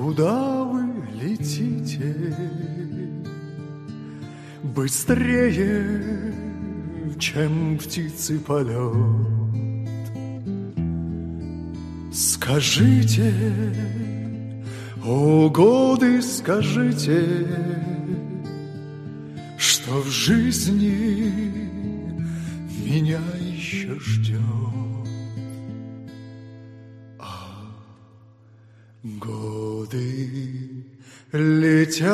куда вы летите? Быстрее, чем птицы полет. Скажите, о годы, скажите, что в жизни меня еще ждет. А годы летят,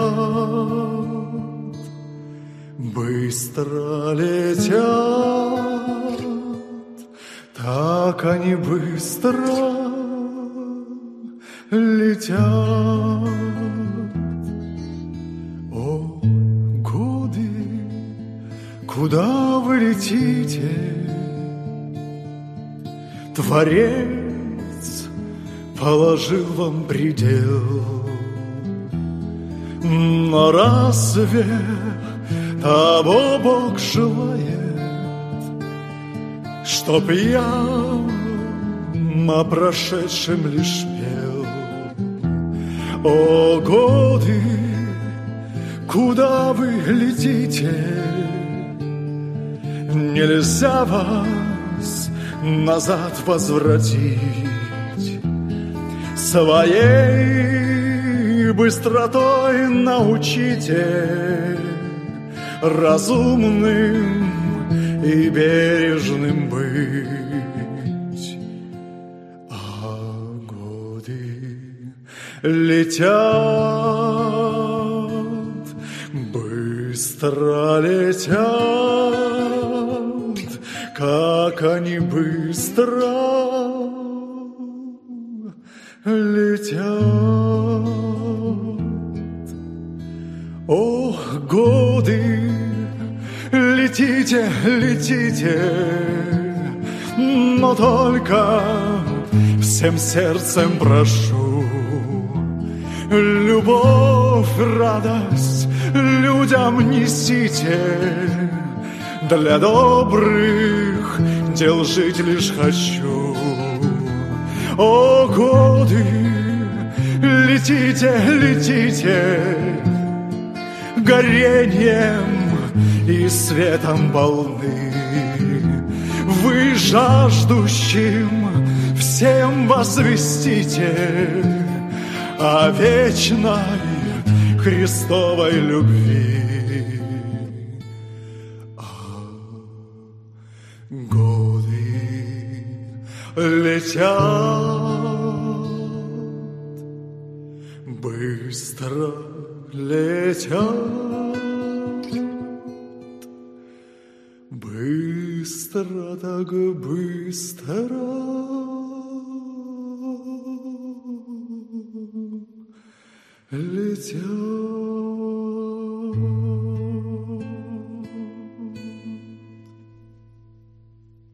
быстро летят, так они быстро летят. О, годы, куда вы летите? Творец положил вам предел. Но разве того Бог желает, чтоб я о прошедшем лишь пел? О, годы, куда вы летите? Нельзя вас назад возвратить. Своей быстротой научите разумным и бережным быть. А годы летят, быстро летят, как они быстро летят. О, годы, летите, летите, но только всем сердцем прошу. Любовь, радость людям несите, для добрых дел жить лишь хочу. О, годы, летите, летите, горением и светом полны. Вы жаждущим всем возвестите о вечной Христовой любви. А годы летят, быстро летят, быстро, так быстро летят.